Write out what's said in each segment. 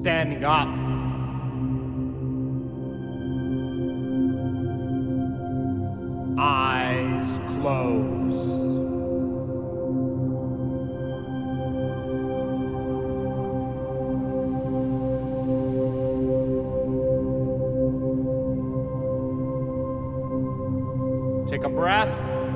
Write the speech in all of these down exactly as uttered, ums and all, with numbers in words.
standing up. Eyes closed. Take a breath.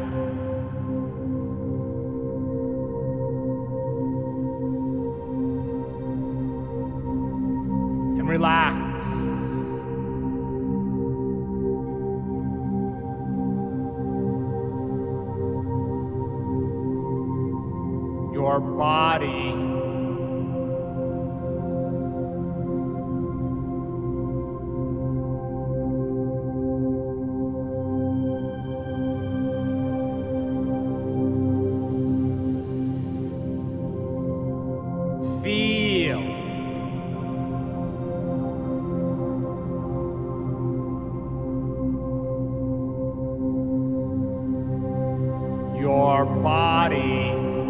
And relax. Your body feel your body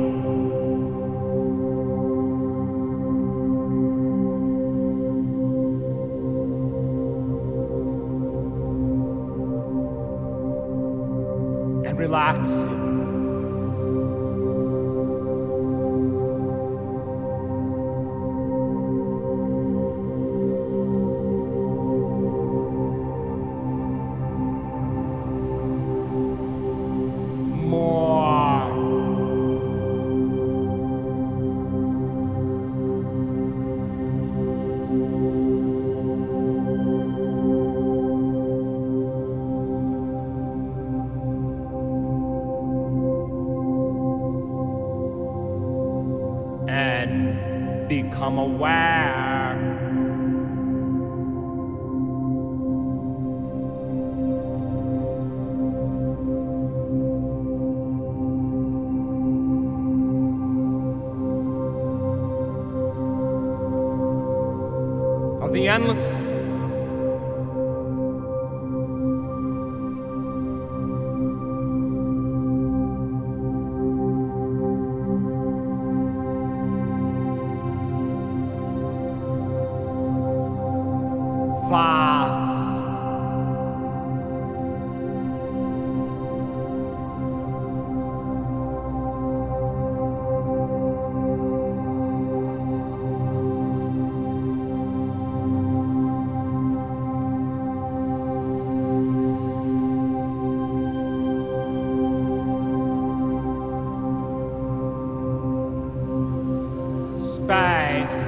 and relax it. And become aware of the endless vast space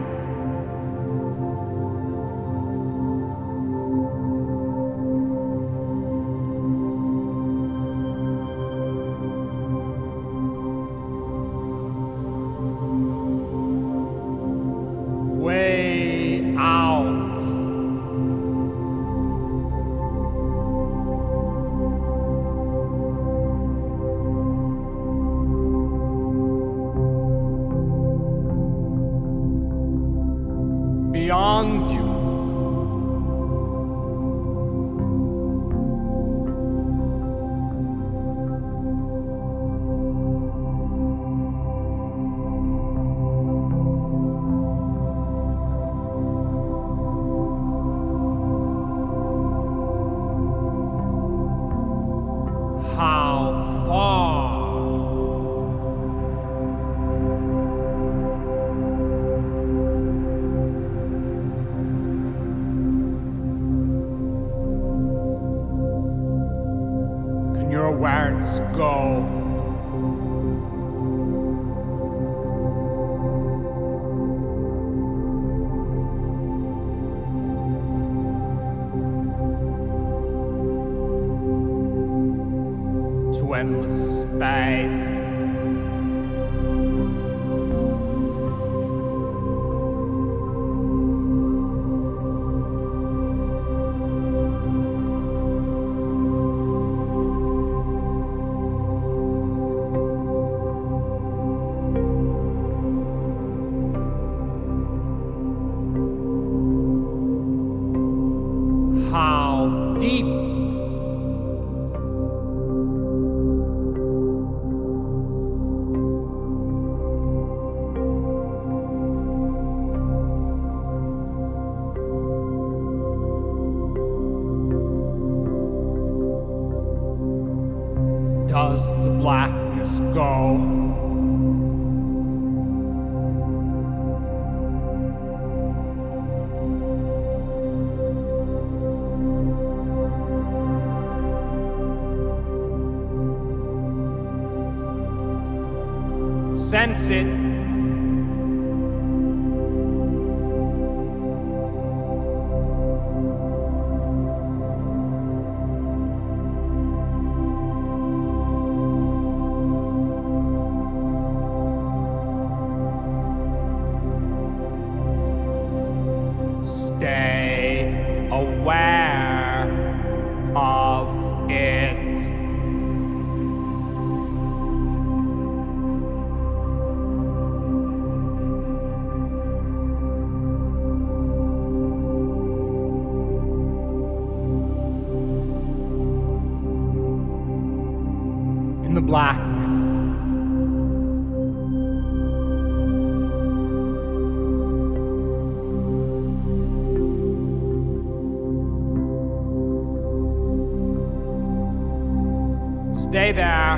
way out beyond you. How far can your awareness go? To endless space. How deep blackness go. Sense it. Stay aware of it. In the blackness, stay there.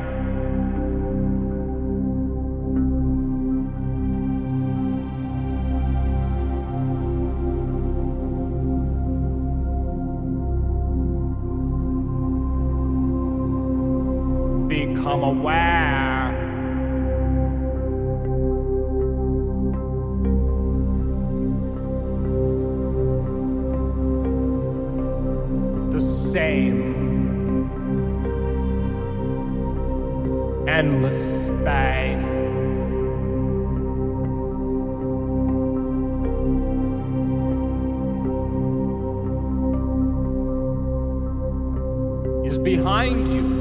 Become aware. The same endless space. Is behind you.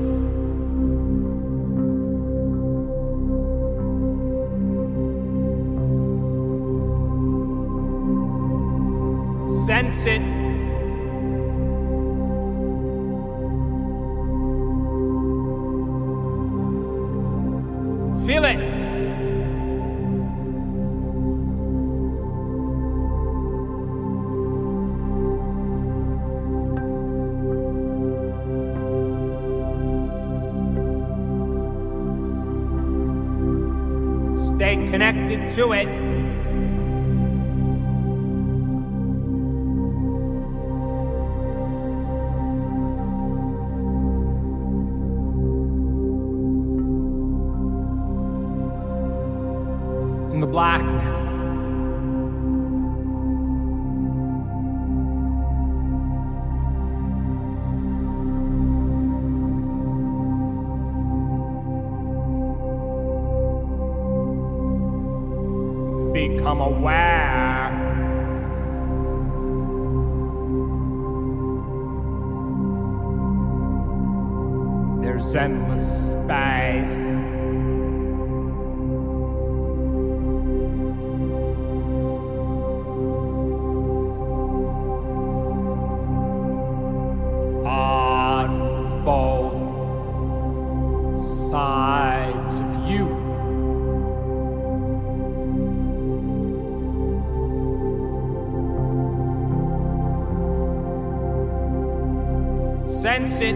Sense it. Feel it. Stay connected to it. In the blackness, become aware. There's endless space. Both sides of you. Sense it.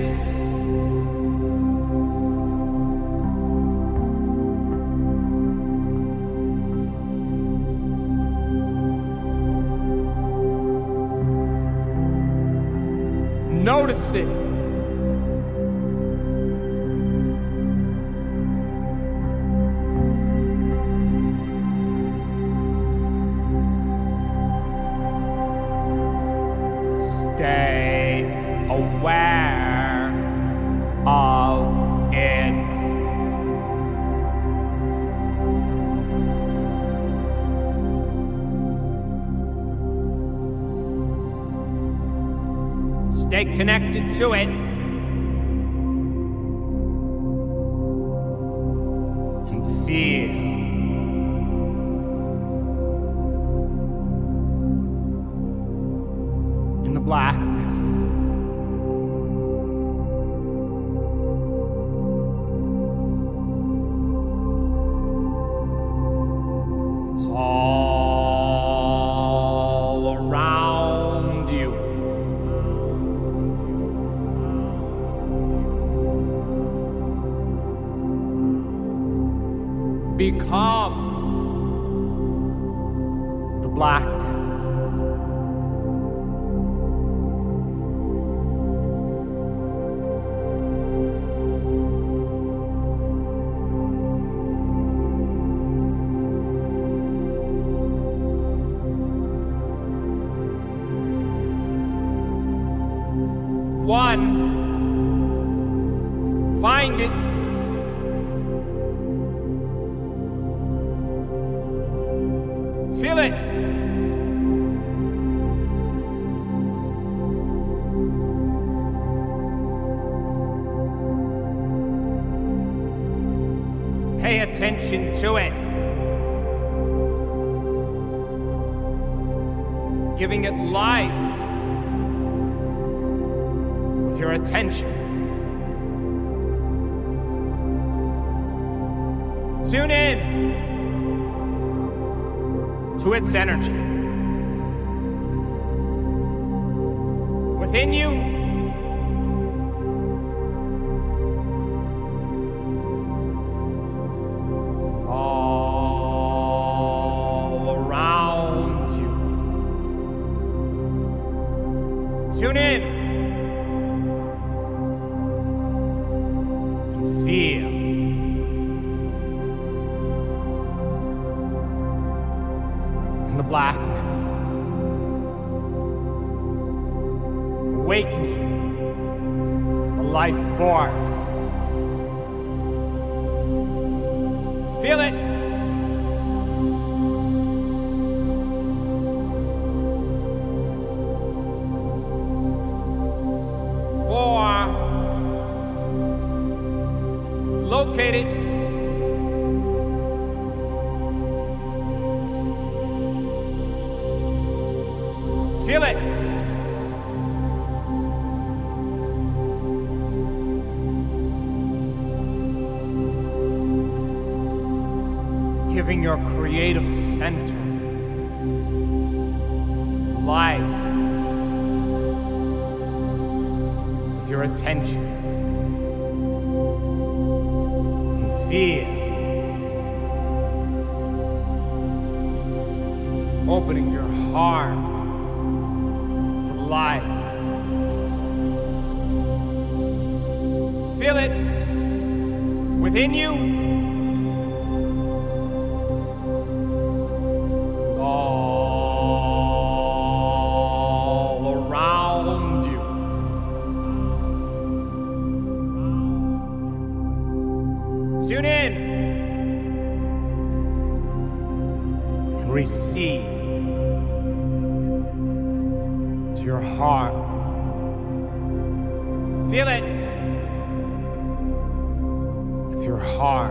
Notice it. Stay aware of it. Stay connected to it. And feel. In the blackness, it's all around you. Become the blackness. One, find it. Feel it. Pay attention to it. Giving it life with your attention. Tune in to its energy. Within you, all around you. Tune in and feel. The blackness, awakening the life force. Feel it. Four, locate it. Feel it. Giving your creative center life with your attention. And feel. Opening your heart life. Feel it within you. All around you. Tune in and receive your heart. Feel it with your heart.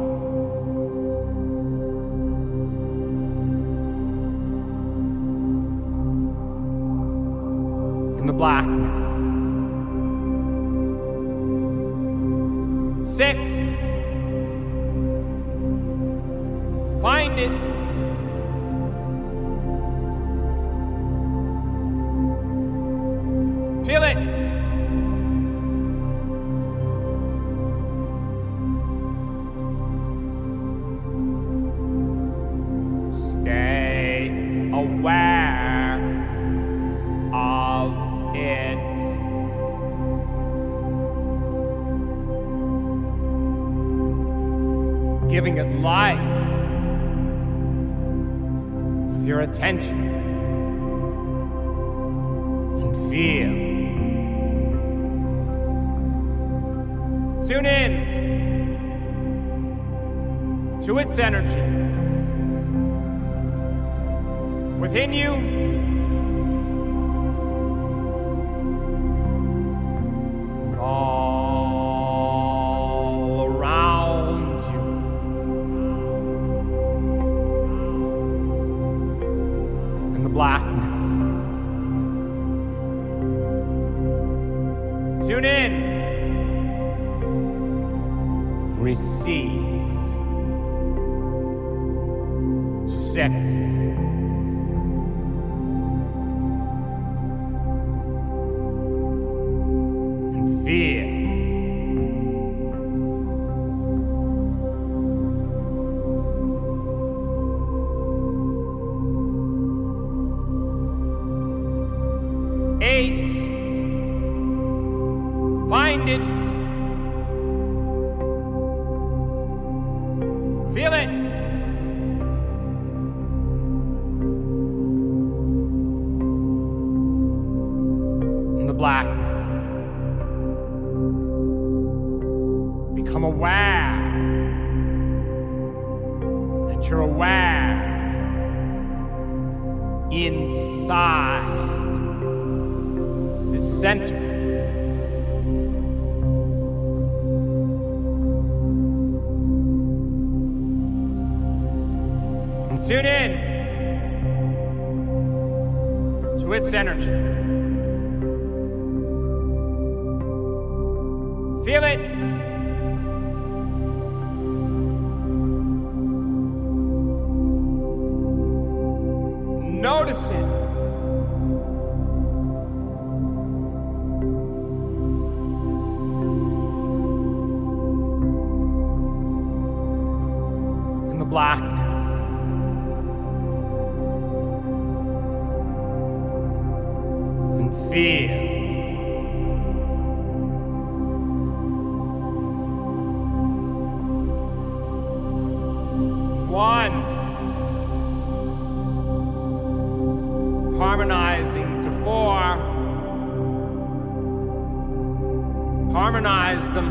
In the blackness. Six. Find it. Feel it. Stay aware of it. Giving it life with your attention. And feel. Tune in to its energy within you. All around you. In the blackness. Tune in. Receive. Six. And feel. Feel it. In the blackness. Become aware that you're aware inside the center. And tune in to its energy. Feel it. Notice it. In the blackness. And feel. One. Harmonizing to four. Harmonize them.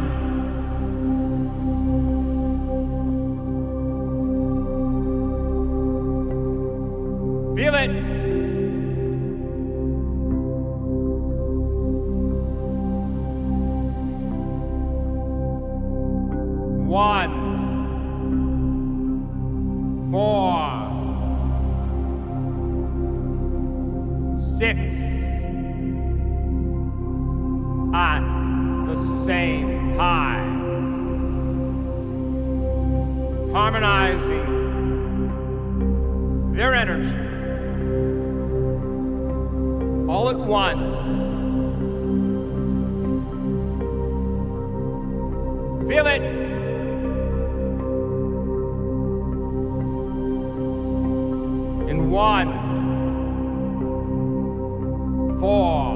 Feel it. One. Four. Six at the same time, harmonizing their energy all at once. Feel it. In one. Four,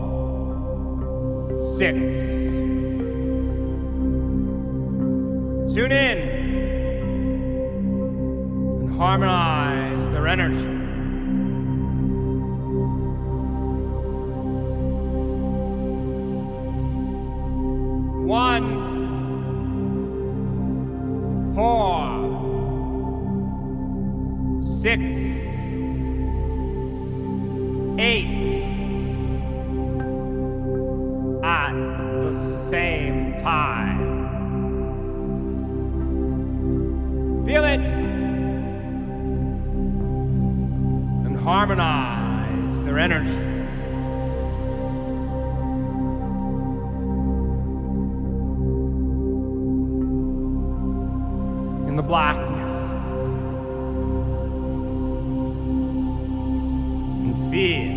six. Tune in and harmonize their energy. One, four, six, eight. At the same time. Feel it and harmonize their energies. In the blackness. And feel.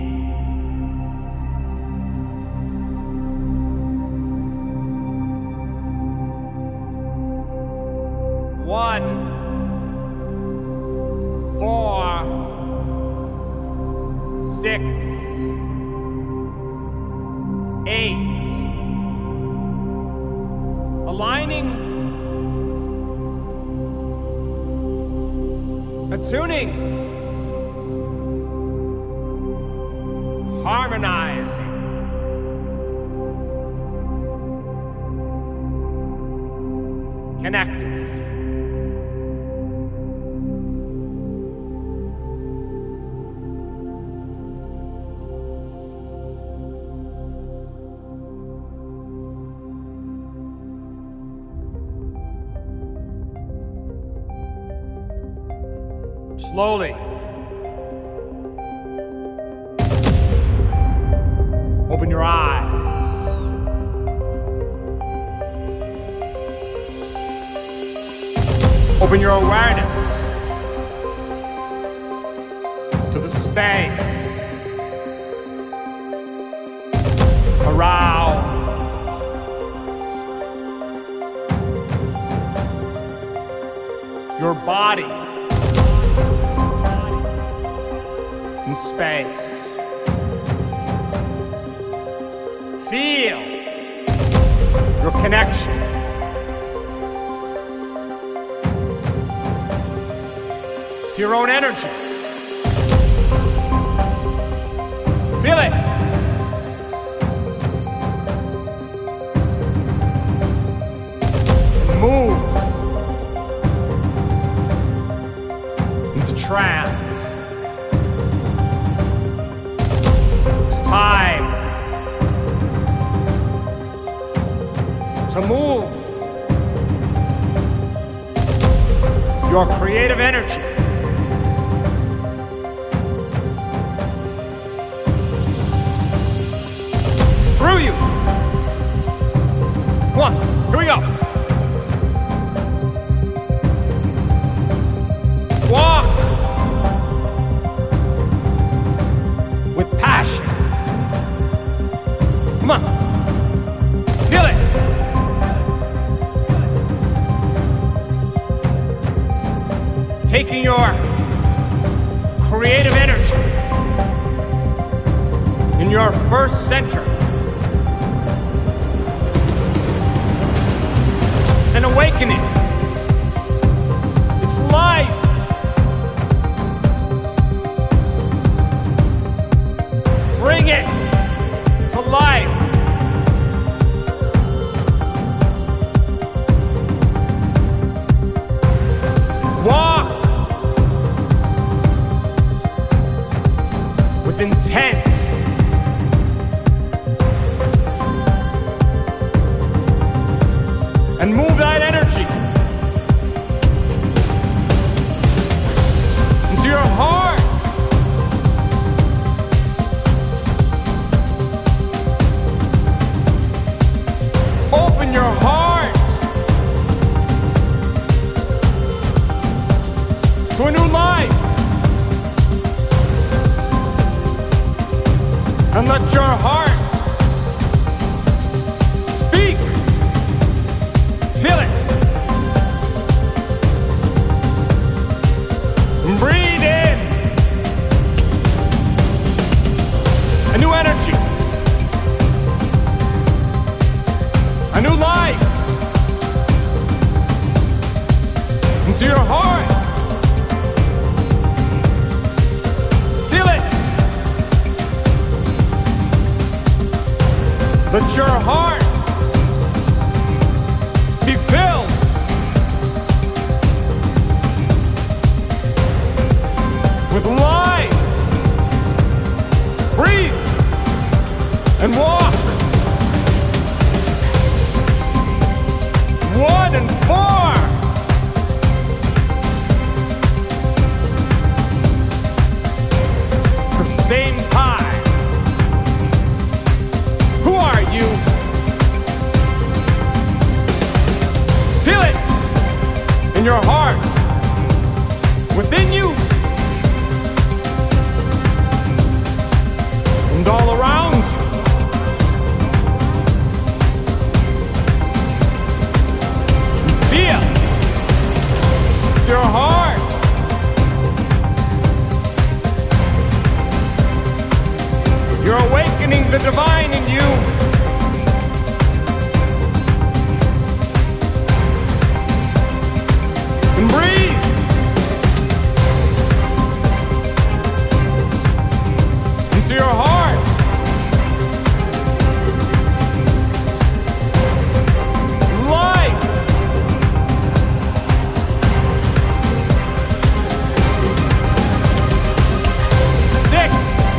One, four, six, eight. Aligning, attuning, harmonizing. Connecting. Slowly. Open your eyes. Open your awareness to the space around. Your body. In space. Feel your connection your own energy. Feel it. Move into trance. It's time to move your creative energy. Through you. One, here we go. Walk with passion. Come on. Feel it. Taking your creative energy in your first center and awakening. It's life. Bring it to life. Walk with intent. And move that energy into your heart. Open your heart to a new life. And let your heart speak. Feel it. Breathe in a new energy, a new life into your heart. Feel it. Let your heart be filled with life. Breathe and walk. One and four. At the same time. Who are you? Feel it in your heart, within you, and all around you. And feel your heart. You're awakening the divine in you. And breathe. Into your heart. Life. Six.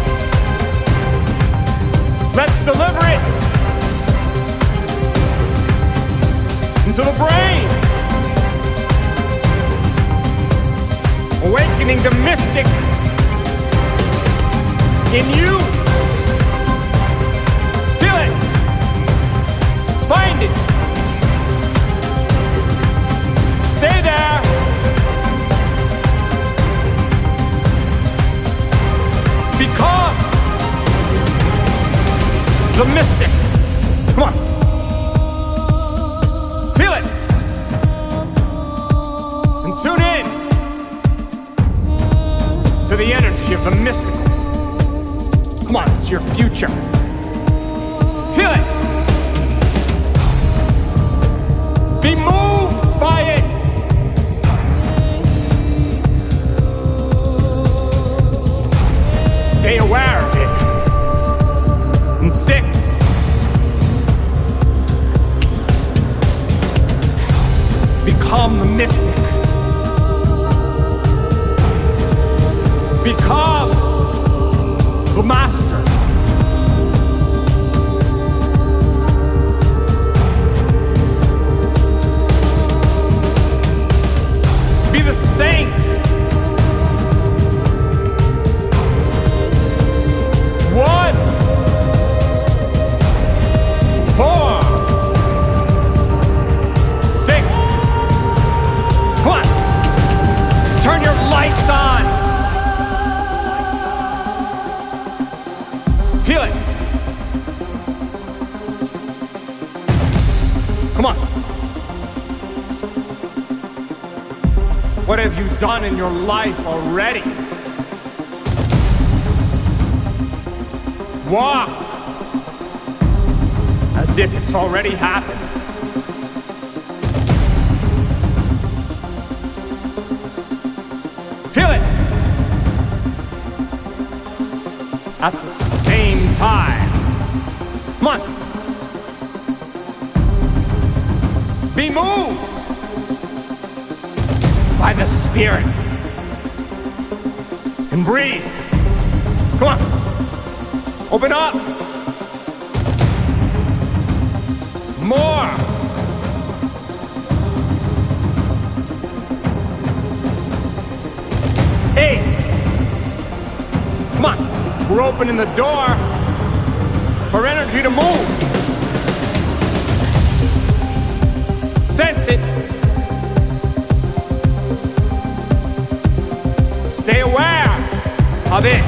Let's deliver it into the brain. Awakening the mystic in you. Feel it. Find it. Stay there. Become the mystic. Come on. Feel it. And tune in to the energy of the mystical. Come on, it's your future. Feel it. Be moved by it. six. Become the mystic. Become the master. Be the saint. One, four, six. Come on. Turn your lights on. Feel it. Come on. What have you done in your life already? Walk as if it's already happened. Feel it. At the same time. Come on. Be moved by the Spirit. And breathe. Come on. Open up. More. Eight. Come on. We're opening the door for energy to move. Sense it. Stay aware of it.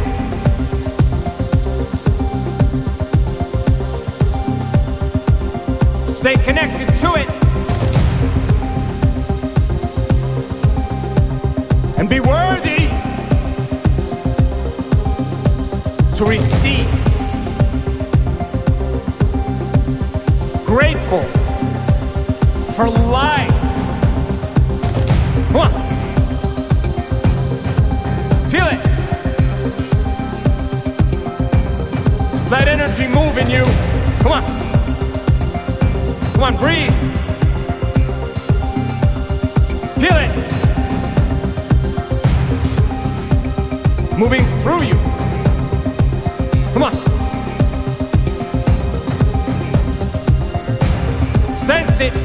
Stay connected to it. And be worthy to receive. Grateful for life. Come on. Feel it. Let energy move in you. Come on. Come on, breathe. Feel it. Moving through you. Come on. Sense it.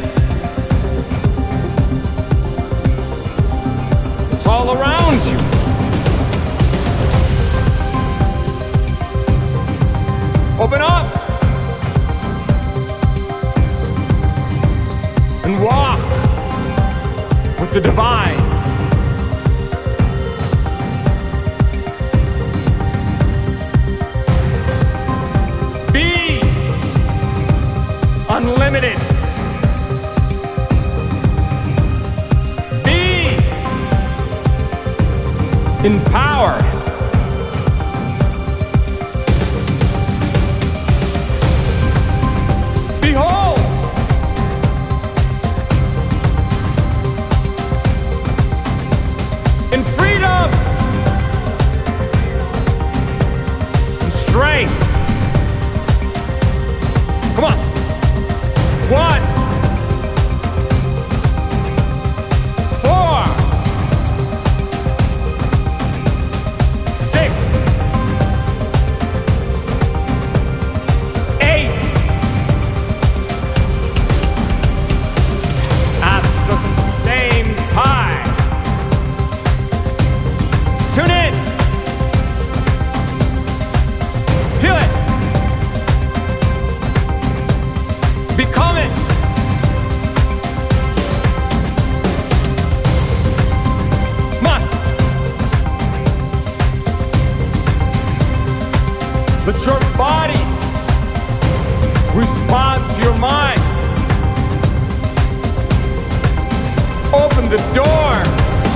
It's all around you. Open up. And walk with the divine. Be unlimited. Be empowered. Behold. In freedom and strength. Come on. One, four, six, eight. At the same time. Tune in. Feel it. Become it. Come on. Let your body respond to your mind. Open the door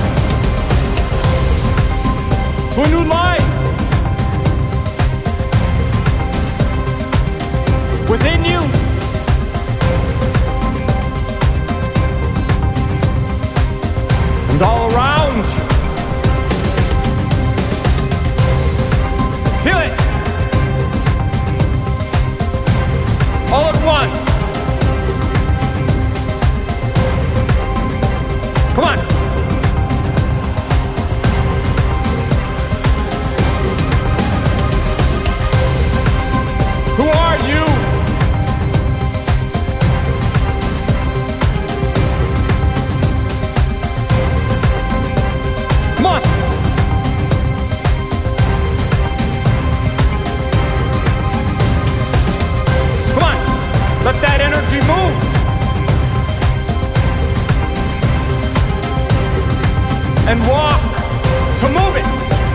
to a new life within you. And all around you. Feel it. and walk to move it,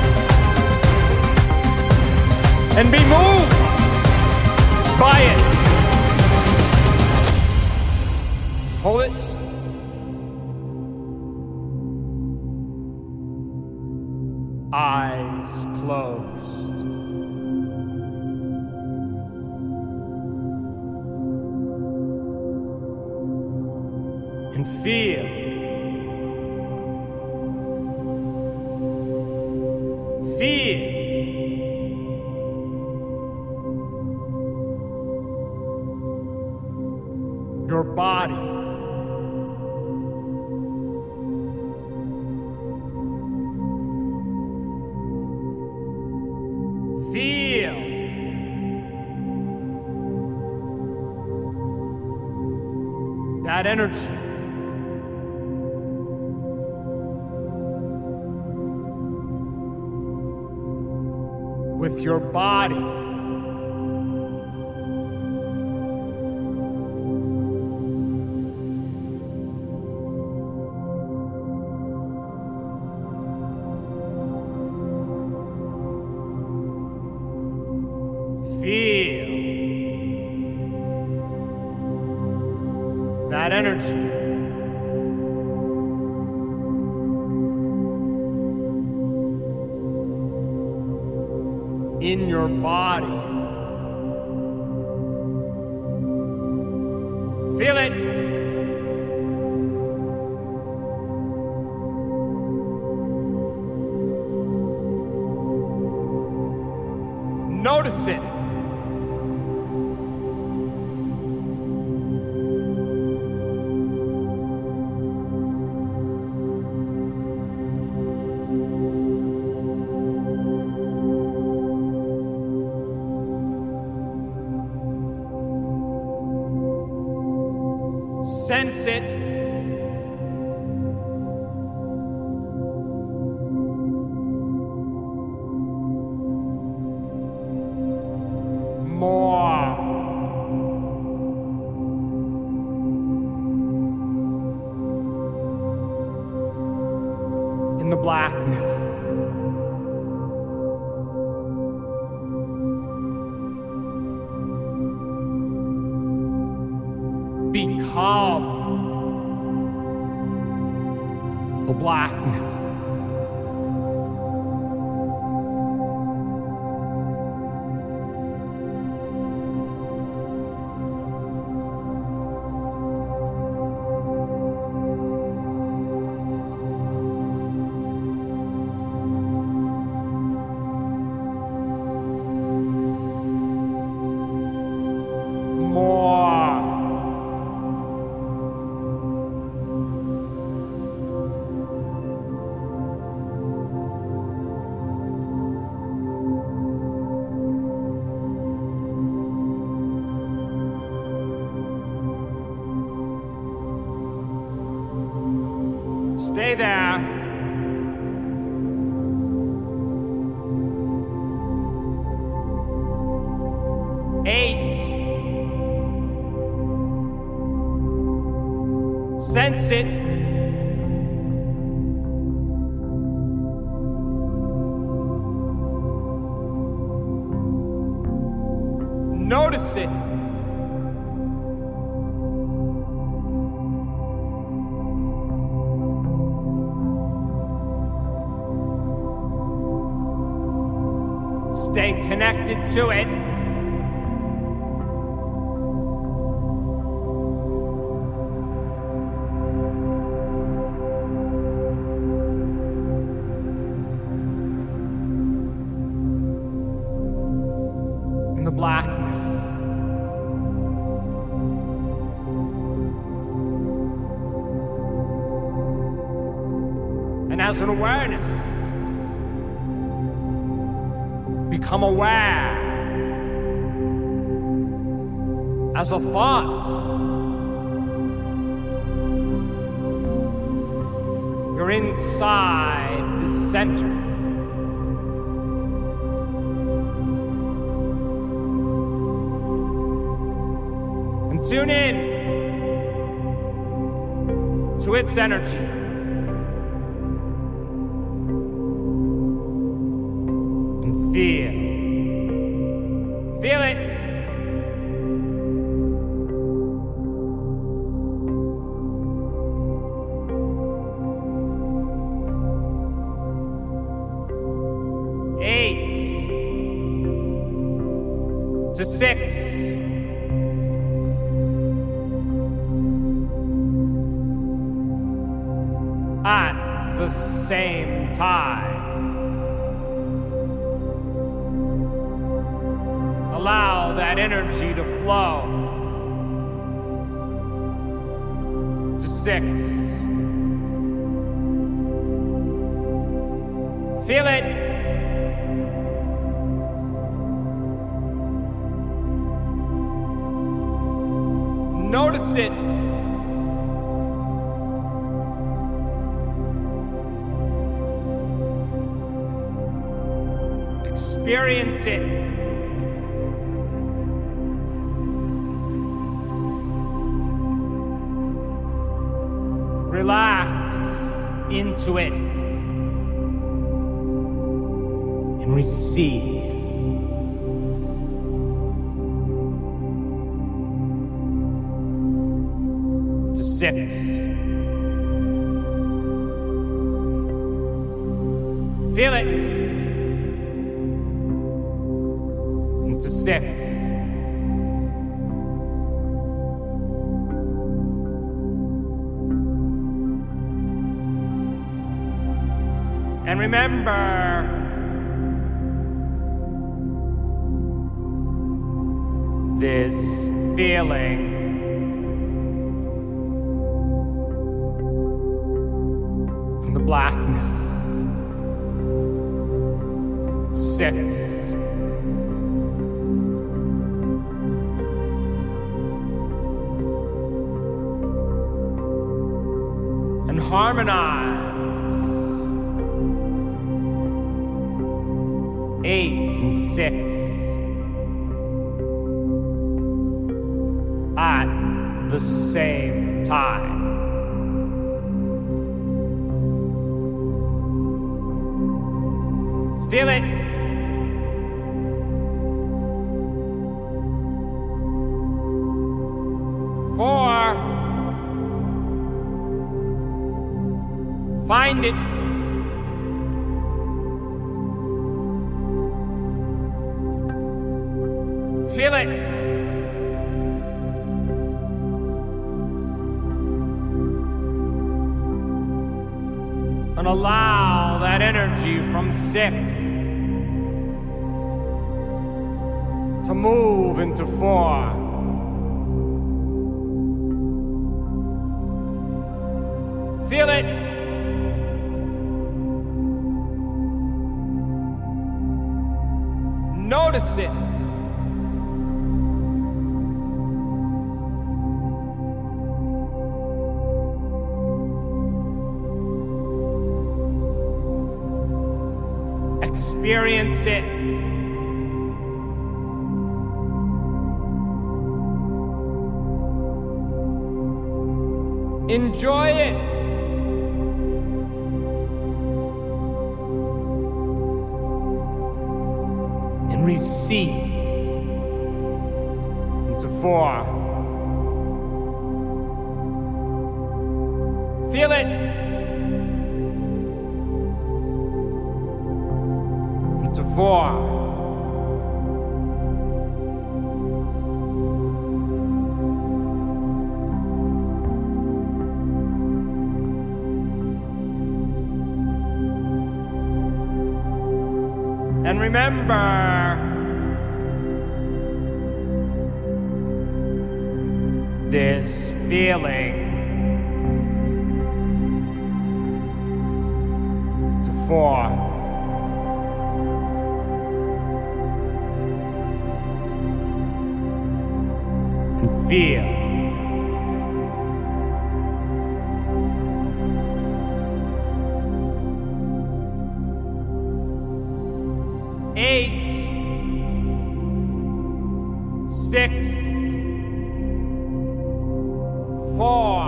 and be moved by it. Hold it. Eyes closed. And feel. Feel. Your body. Feel that energy. With your body. Feel that energy. In your body. Feel it. Notice it. Sense it. More. In the blackness. Become the blackness. More. Stay there. Eight. Sense it. Notice it. Stay connected to it. In the blackness. And as an awareness, become aware as a thought. You're inside the center. And tune in to its energy. Feel. Feel it. Eight to six. At the same time. Allow that energy to flow to six. Feel it. Notice it. Experience it. Relax into it and receive. To six. Feel it. To six. And remember, this feeling from the blackness to six. And harmonize. Eight and six at the same time. Feel it. Four. Find it. Feel it. And allow that energy from six to move into four. Feel it. Notice it. Experience it. Enjoy it. And receive into four. Feel it. To four. And remember, this feeling to four. Feel. Eight, six, four,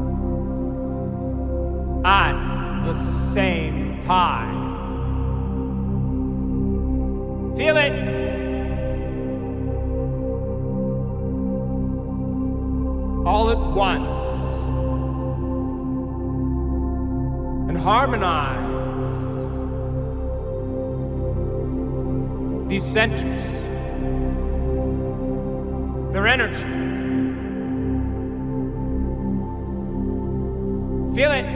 at the same time. Feel it. All at once. And harmonize these centers, their energy. Feel it.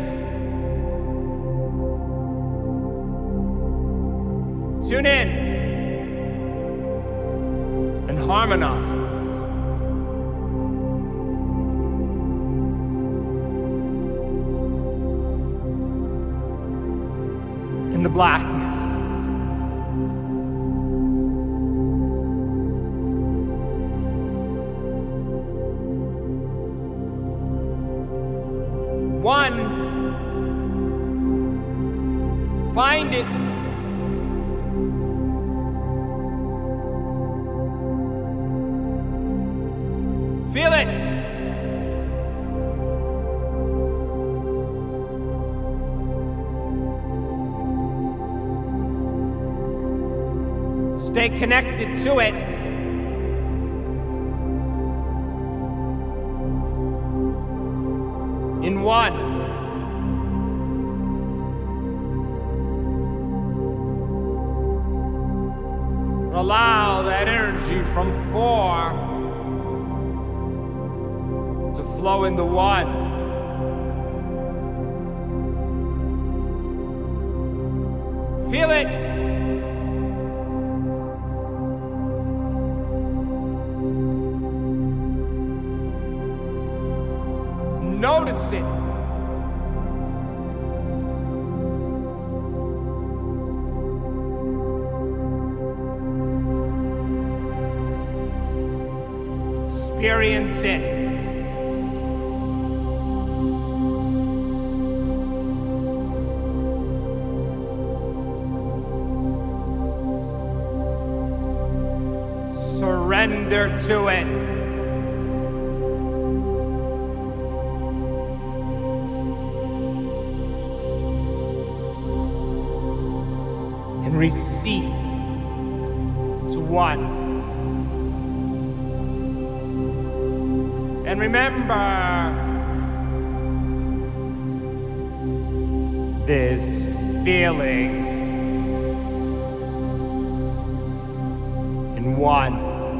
Tune in and harmonize. In the blackness. One, find it. Feel it. Stay connected to it. In one. Allow that energy from four to flow into one. Feel it. Notice it. Experience it. Surrender to it. And receive to one. And remember, this feeling in one.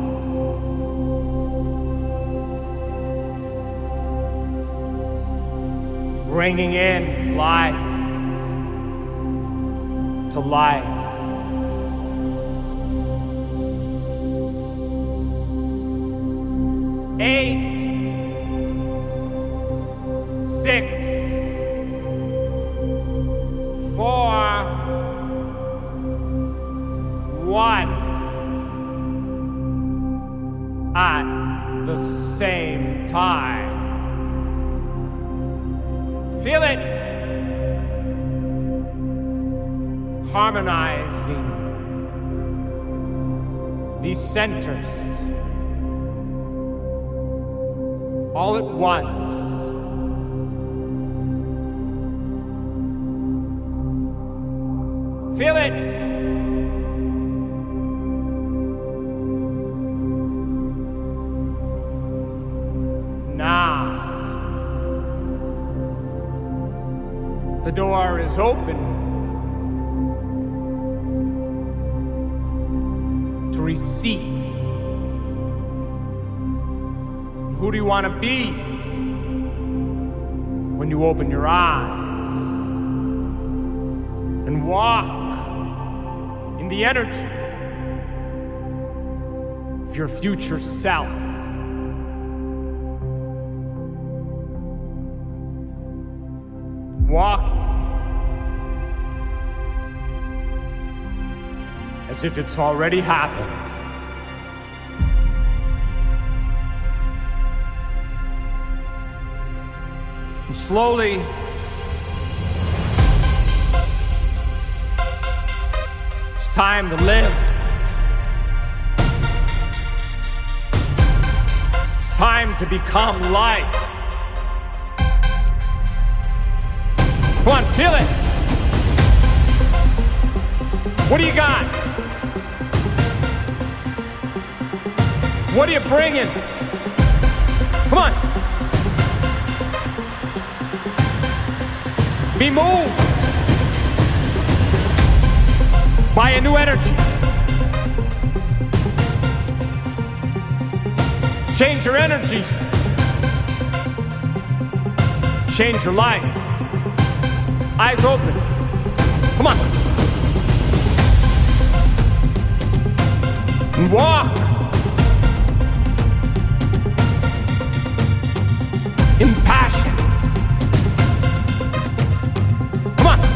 Bringing in life to life. Eight. Six, four, one, at the same time. Feel it. Harmonizing these centers all at once. Feel it. Now, the door is open to receive. Who do you want to be when you open your eyes and walk in the energy of your future self? Walking as if it's already happened. And slowly, it's time to live. It's time to become life. Come on, feel it. What do you got? What are you bringing? Come on. Be moved by a new energy. Change your energy. Change your life. Eyes open. Come on. And walk in passion. Come on.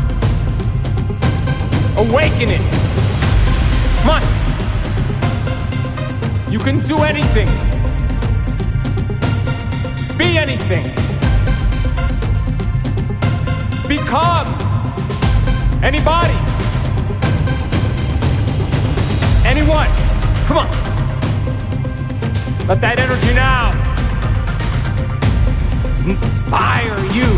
Awaken it. Come on. You can do anything. Be anything. Become anybody. Anyone. Come on. Let that energy now inspire you.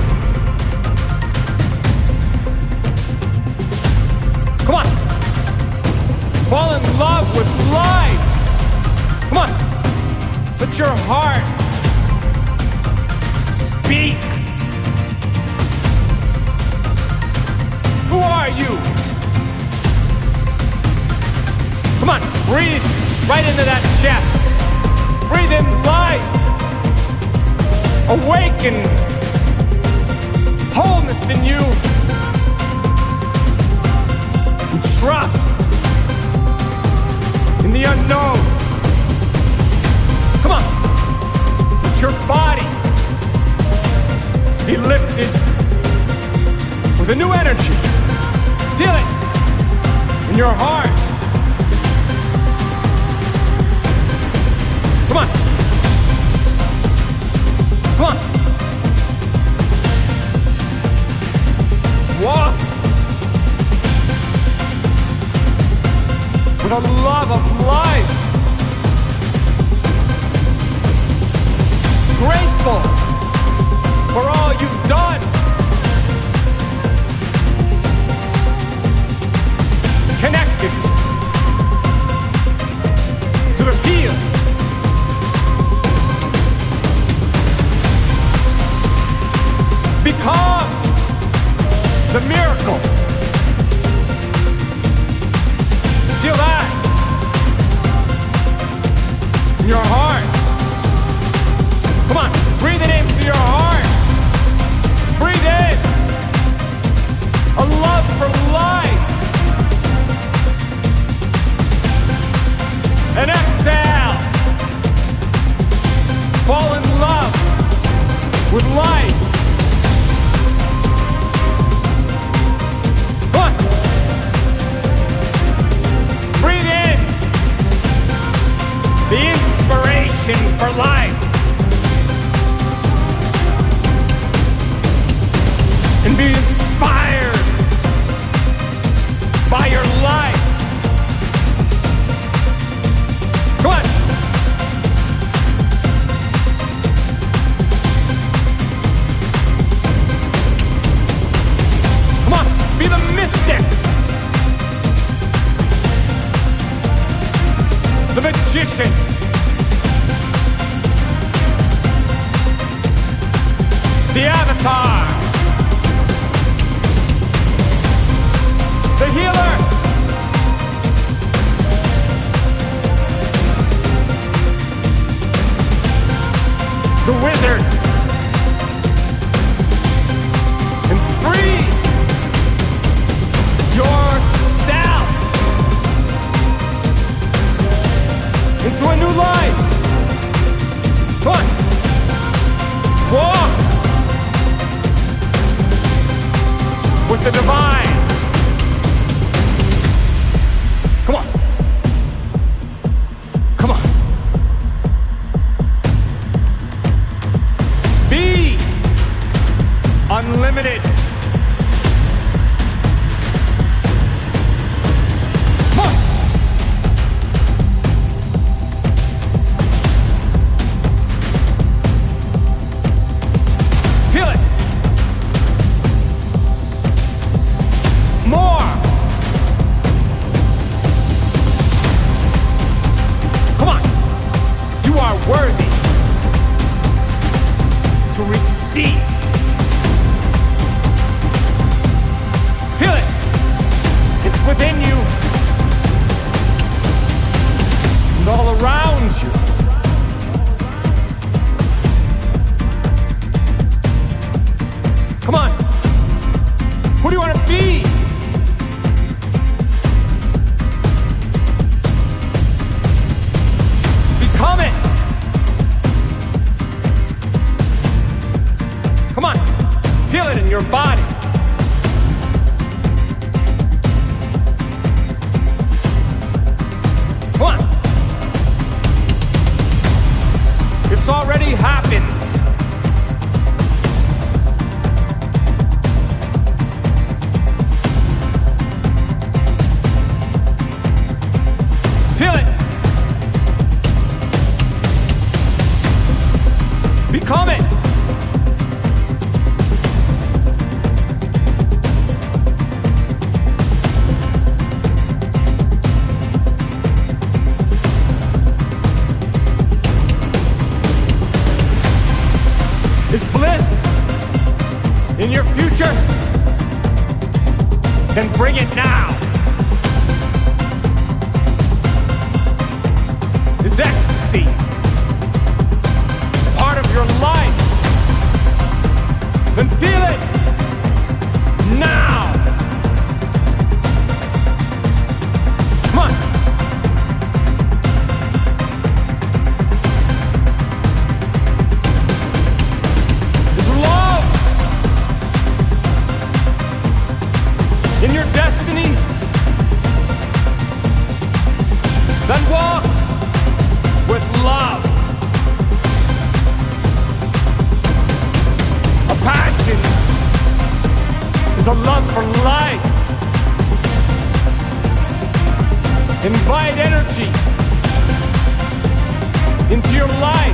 Come on. Fall in love with life. Come on. Let your heart speak. Who are you? Come on, breathe right into that chest. Breathe in life. Awaken wholeness in you. And trust in the unknown. Come on, let your body be lifted with a new energy. Feel it in your heart. Come on. Come on. Walk with a love of life. Grateful for all you've done. Connected to the field. Become the miracle. Feel that in your heart. Come on, breathe it into your heart. Breathe in a love for life. And exhale. Fall in love with life. Come on. Breathe in the inspiration for life. And be inspired by your life. Come on. Come on, be the mystic. The magician. The avatar. The healer. The wizard. And free yourself into a new life. Come on. Walk with the divine. Come on. Come on. Be unlimited. Come on. Feel it. ecstasy. Feel it. It's within you and all around you. Come on. Who do you want to be? Become it. Come on. Feel it in your body. Come on. It's already happened. Feel it. Become it. Is bliss in your future? Then bring it now. Is ecstasy part of your life? Then feel it now. Come on. Is love in your destiny? Then walk with love. A passion is a love for life. Invite energy into your life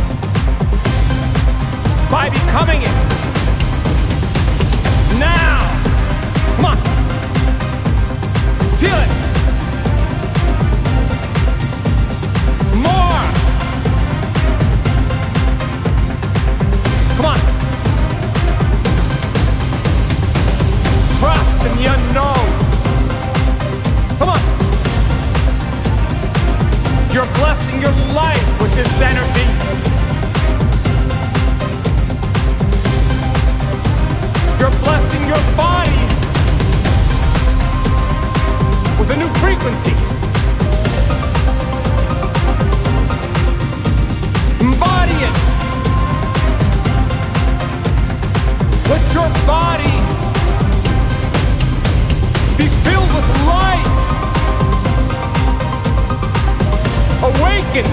by becoming it. Now. Come on. Feel it. More. Come on. Trust in the unknown. Come on. You're blessing your life with this energy. You're blessing your body with a new frequency. Embody it. Let your body be filled with light. Awaken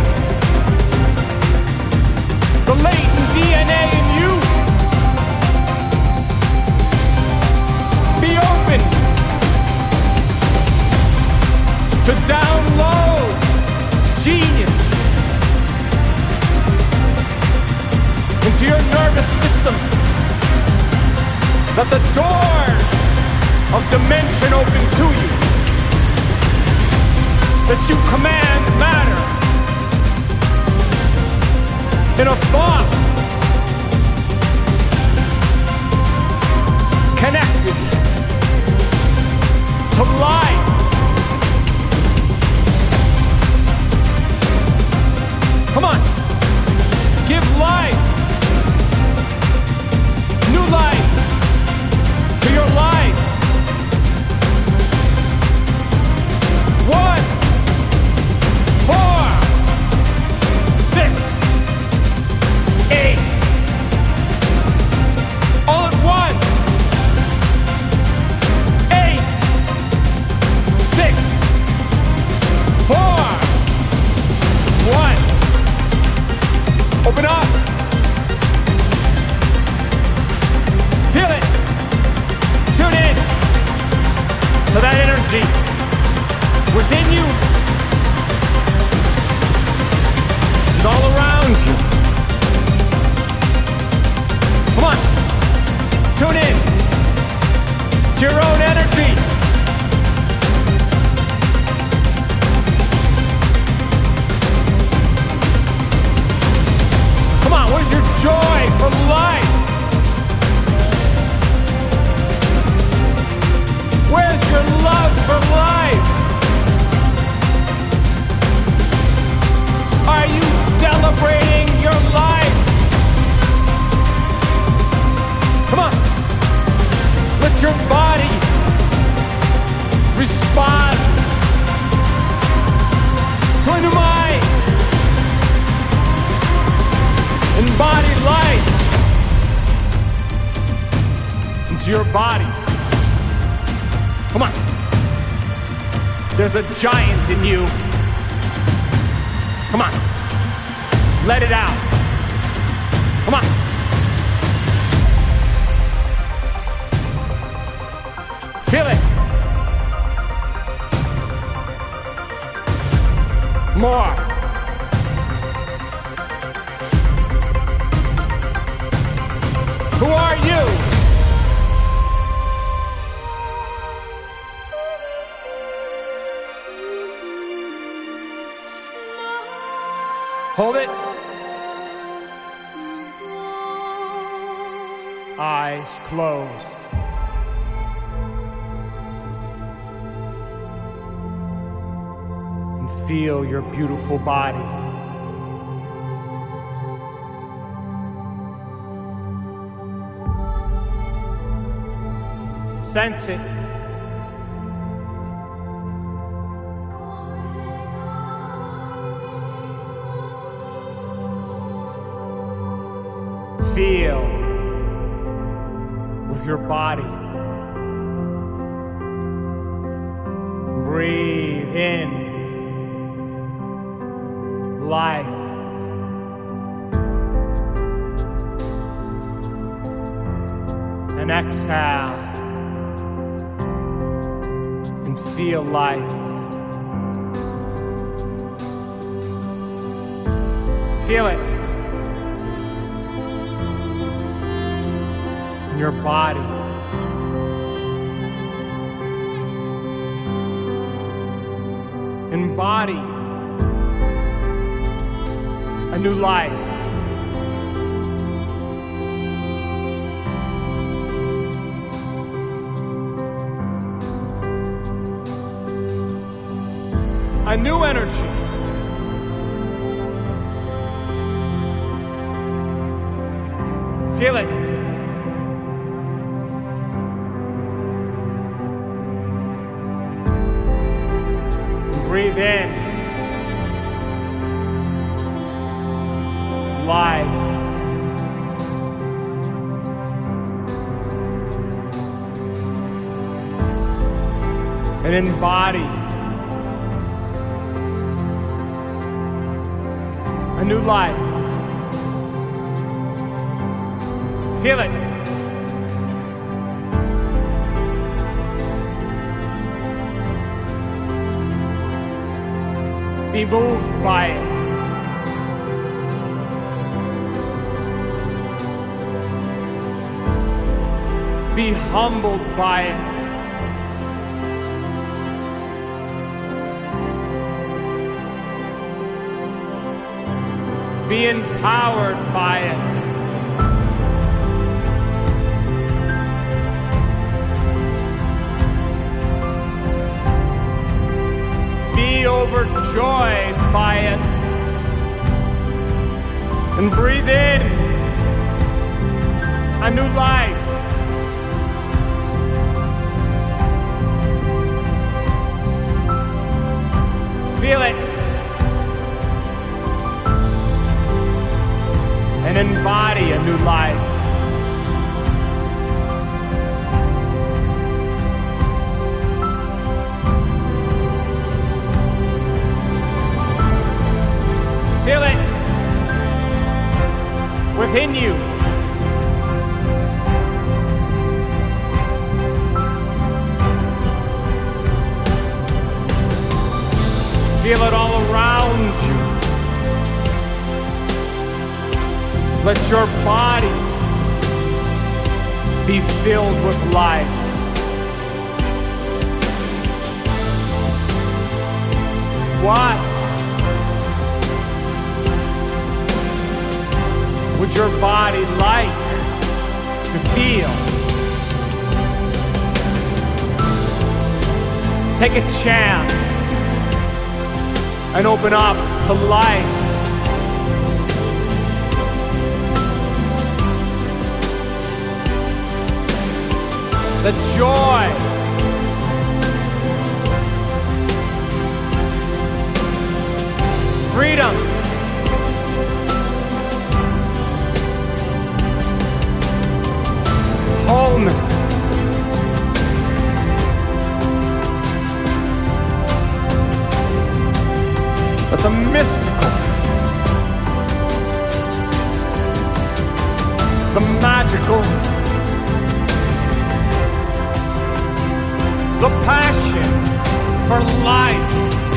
the latent D N A in you. Be open to download genius into your nervous system. Let the doors of dimension open to you. That you command matter in a thought connected to life. Come on, give life, new life to your life. One, four, six, eight, all at once. Eight, six, four, one. Open up. Feel it. Tune in to that energy within you and all around you. Come on. Tune in to your own energy. Come on, where's your joy for life? Let your body respond to a new mind. Embody life into your body. Come on. There's a giant in you. Come on. Let it out. Come on. Feel it. More. Who are you? Hold it. Eyes closed. And feel your beautiful body. Sense it. Feel with your body. Breathe in life. And exhale. And feel life. Feel it. Your body. Embody a new life. A new energy. Feel it. Breathe in life. And embody a new life. Feel it. Be moved by it. Be humbled by it. Be empowered by it. Be overjoyed by it. And breathe in a new life. Feel it. And embody a new life. Feel it within you. Feel it all around you. Let your body be filled with life. What would your body like to feel? Take a chance and open up to life. the joy, freedom, wholeness, but the mystical, the magical, the passion for life,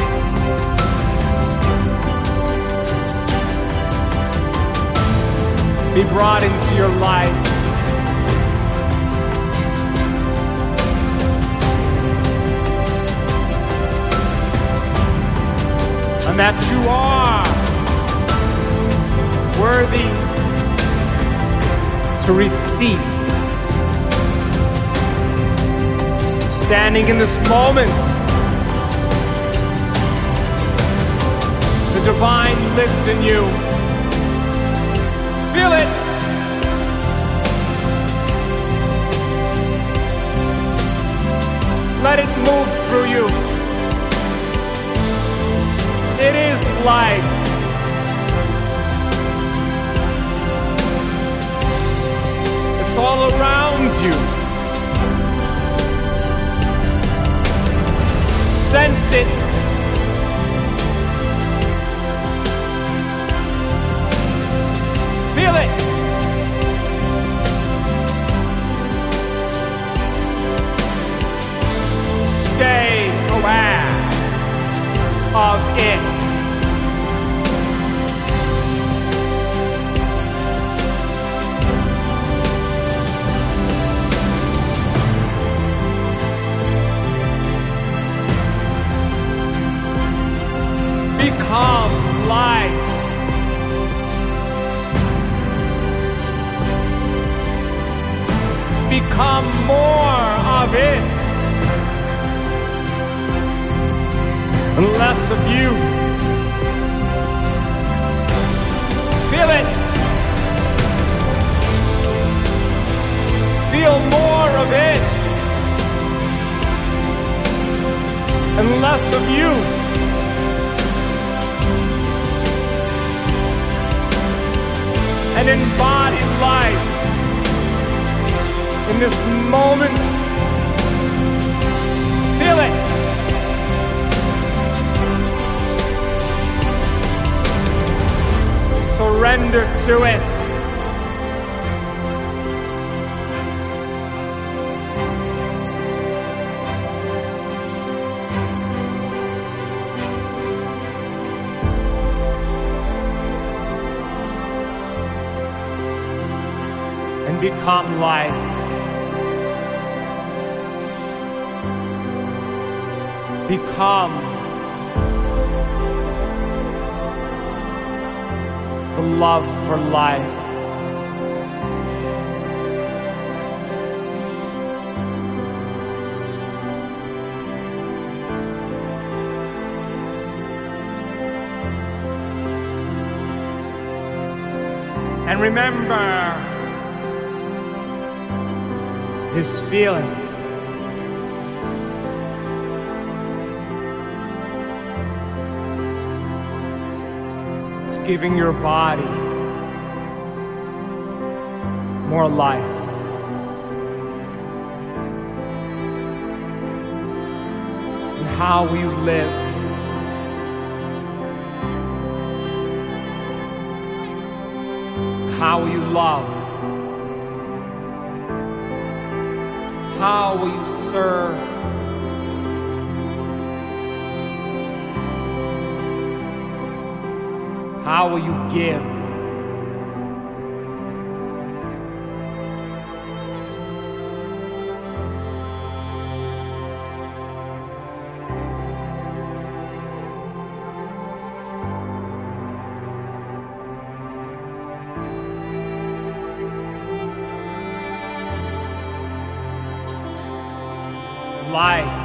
be brought into your life. And that you are worthy to receive. Standing in this moment, the divine lives in you. Feel it. Let it move through you. It is life. It's all around you. Sense it. Feel it. Stay aware of it. Become life. Become more of it and less of you. Feel it. Feel more of it and less of you. And embody life in this moment. Feel it. Surrender to it. And become life. Become the love for life. And remember this feeling. It's giving your body more life. And how you live. How you love. How will you serve? How will you give? Life,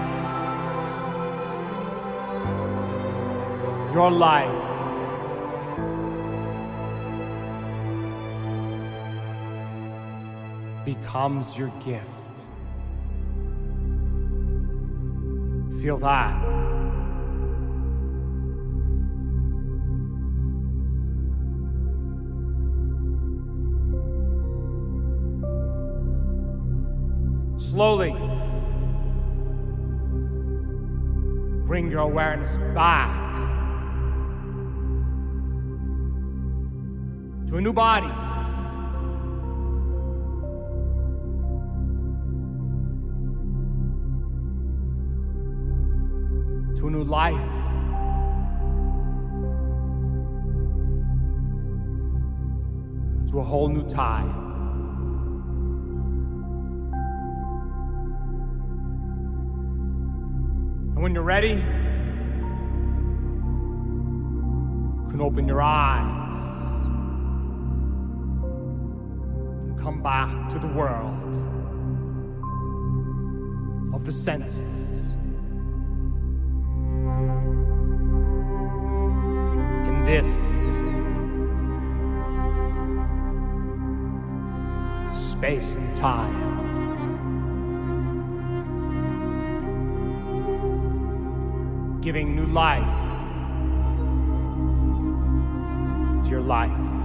your life, becomes your gift. Feel that. Slowly bring your awareness back to a new body. To a new life. To a whole new time. And when you're ready, you can open your eyes and come back to the world of the senses. In this space and time. Giving new life to your life.